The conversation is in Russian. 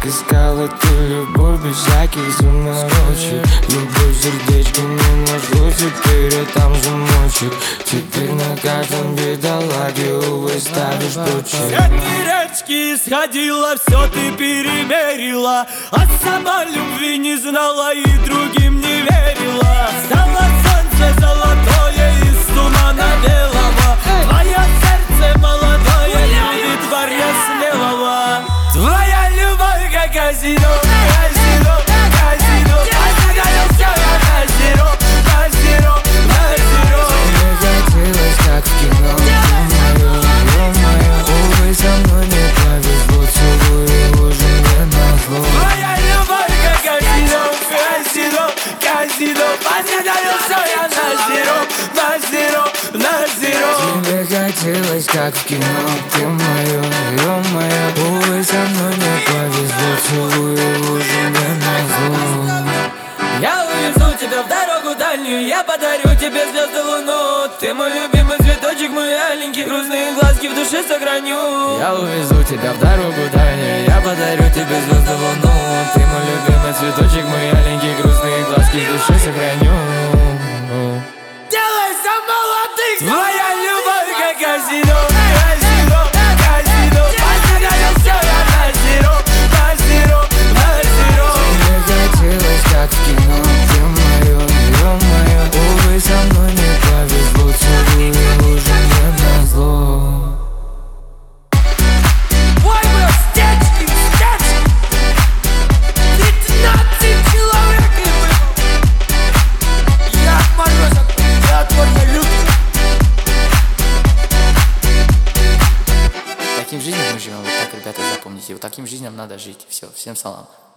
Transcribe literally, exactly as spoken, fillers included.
искала ты любовь без всяких заморочек. Любовь сердечко не нашло, теперь я там замочек. Теперь на каждом бедолаге, увы, ставишь точек. С этой речки сходила, все ты перемерила, а сама любви не знала и другим не верила. Стало солнце золотое из тумана белого, твое сердце молодое любит парня смелого. Твоя любовь как казино, казино, казино, потерял все я на зеро, на зеро, на зеро. Мне хотелось, как в кино, ё-моё, ё-моё. Увы, со мной не повезло, целую уже не назло. Твоя любовь как казино, казино, казино, потерял все я на зеро, на зеро, на зеро. Мне хотелось, как в кино, ё-моё, ё-моё. Увы, со мной не повезло, целую уже не назло. Я увезу тебя в дорогу дальнюю, я подарю тебе звезды луну. Ты мой любимый цветочек, мой аленький, грустные глазки в душе сохраню. Я увезу тебя в дорогу дальнюю, я подарю тебе звезды луну. Ты мой любимый цветочек, мой аленький, грустные глазки в душе сохраню. Делайся молодых, твоя любовь как казино, казино, казино, потерял все я на зеро, на зеро, на зеро. Мне хотелось, как в кино, ё-моё, ё-моё. Увы, со мной не повезло, целую уже не назло. Ой, мы стечки, стечки, тринадцать человек и мы. Я отморозок, я отворно лютый. Таким жизням мы живем, вот так, ребята, запомните. Вот таким жизням надо жить. Все, всем салам.